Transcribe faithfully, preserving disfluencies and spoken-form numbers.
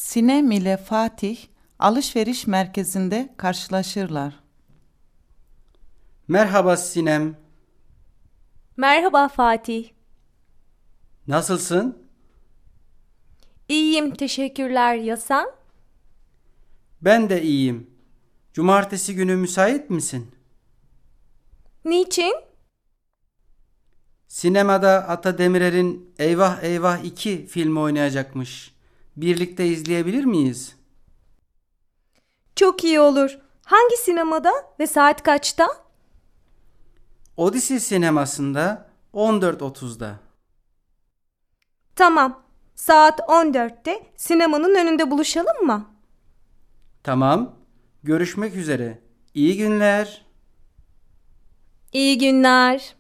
Sinem ile Fatih alışveriş merkezinde karşılaşırlar. Merhaba Sinem. Merhaba Fatih. Nasılsın? İyiyim, teşekkürler. Ya sen? Ben de iyiyim. Cumartesi günü müsait misin? Niçin? Sinemada Ata Demirer'in Eyvah Eyvah iki filmi oynayacakmış. Birlikte izleyebilir miyiz? Çok iyi olur. Hangi sinemada ve saat kaçta? Odyssey sinemasında on dört otuzda. Tamam. Saat on dörtte sinemanın önünde buluşalım mı? Tamam. Görüşmek üzere. İyi günler. İyi günler.